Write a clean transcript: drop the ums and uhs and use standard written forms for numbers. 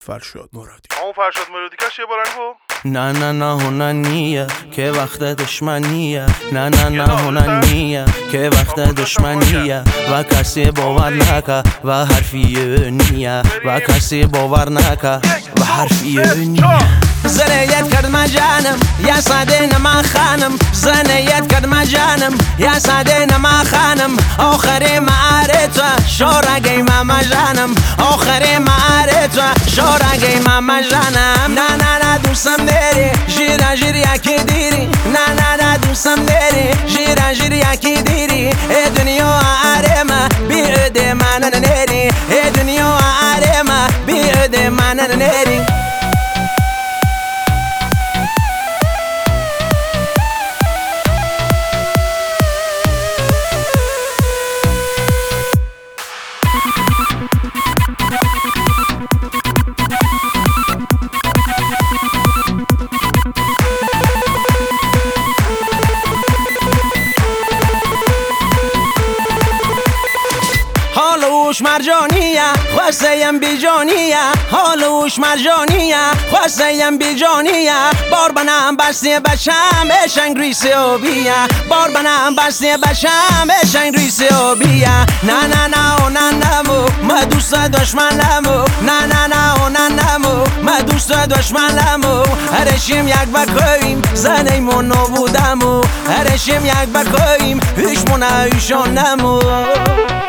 فرشاد مرادی. همون فرشاد مرادی کش یه بارنگو نه نه نه هننیه که وقت دشمنیه، نه نه نه هننیه که وقت دشمنیه و کسی باور نکه و حرفی نیه و کسی باور نکه و حرفی نیه. زنیت کرد مجانم یا ساده نما خانم، زنیت کرد مجانم یا ساده نما خانم. آخر معارض شورگی ماما جانم، آخر معارض شورگی ماما جانم. نه نه نه دوستم داری جیرا جیر یکی دیری، نه نه نه دوستم داری جیرا جیر یکی دیری. ای دنیا آرما بیاد من نری، ای دنیا آرما بیاد من نری. حالوش مرجانیه خواستیم بیجانیه، حالوش مرجانیه خواستیم بیجانیه. بار بنام بسته بشم اشنگ ریسی و بیه، بار بنام بسته بشم اشنگ ریسی و بیه. نه نه نه و نه نمو ما دوست دشمن نمو، نه نه نه و نه نمو ما دوست دشمن نمو. هرشیم یک بکویم زنیمون نبودمو، هرشیم یک بکویم هیچ مون ایشان نمو.